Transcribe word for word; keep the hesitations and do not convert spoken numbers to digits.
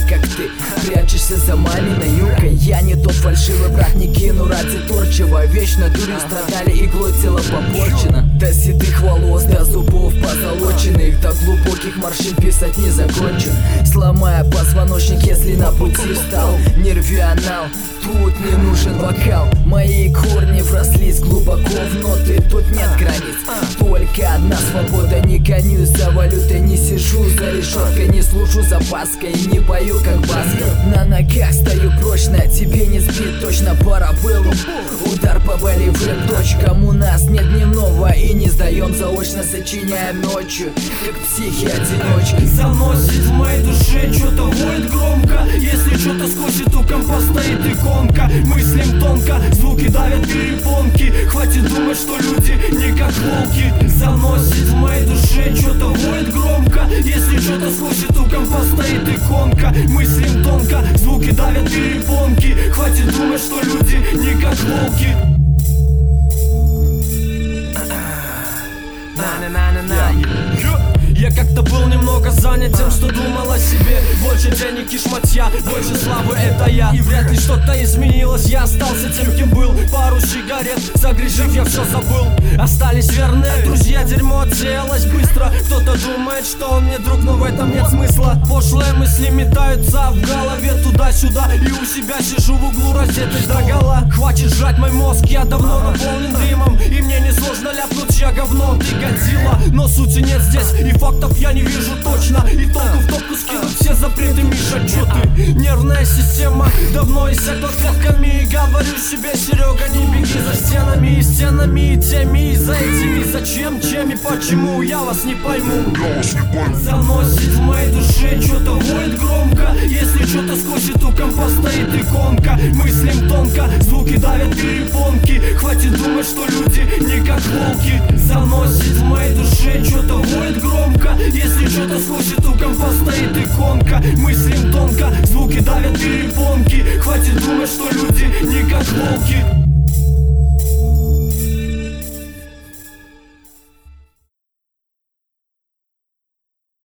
как ты прячешься за маминой юбкой. Я не тот фальшивый брат, не кину ради торчева. Вечно дурью страдали, иглой тело попорчено. До седых волос, до зубов позолоченных, до глубоких морщин писать не закончу. Сломая позвоночник, если на пути встал. Не рви анал, тут не нужен вокал. Мои корни врослись глубоко в ноты, тут нет границ. Только одна свобода, не гонюсь за валютой, не сижу за решеткой, не служу за паской, не пою как баска. На ногах стою прочно, тебе не сбит точно парабеллум. Удар по болевым точкам, у нас нет дневного и не сдаем заочно, сочиняем ночью, как психи-одиночки. Заносит в моей душе, что-то воет громко. Если что-то скосит, у компа стоит иконка. Мыслим тонко, звуки давят перепонки. Хватит думать, что люди не как волки. Заносит в моей душе, что-то воет громко. Если что-то скосит, у компа стоит иконка. Мыслим тонко, звуки давят перепонки. Хватит думать, что люди не как волки. Я как-то был немного занят тем, что думал о себе. Больше денег и шматья, больше славы, это я. И вряд ли что-то изменилось, я остался тем, кем был. Пару сигарет, загрежив, я все забыл. Остались верные друзья, дерьмо отсеялось быстро. Кто-то думает, что он мне друг, но в этом нет смысла. Пошлые мысли метаются в голове туда-сюда. И у себя сижу в углу, раздетый догола. Хватит жрать мой мозг, я давно наполнен дымом. И мне не сложно ляпнуть, я говно, ты годзилла. Но сути нет здесь, и фактов я не вижу точно. И толку в топку скинуть все запреты, Миша, чё ты? Нервная система давно иссякла клетками. И говорю себе, Серега, не беги за стенами. И стенами, и теми, и за этими. Зачем, чем и почему, я вас не пойму. Заносит в моей душе, что-то воет громко. Если что-то скосит, у компа стоит иконка. Мыслим тонко, звуки давят перепонки. Хватит думать, что люди не как волки. Заносит в моей душе, что-то воет громко. Если что-то скосит, у компа стоит иконка. Мыслим тонко, звуки давят перепонки.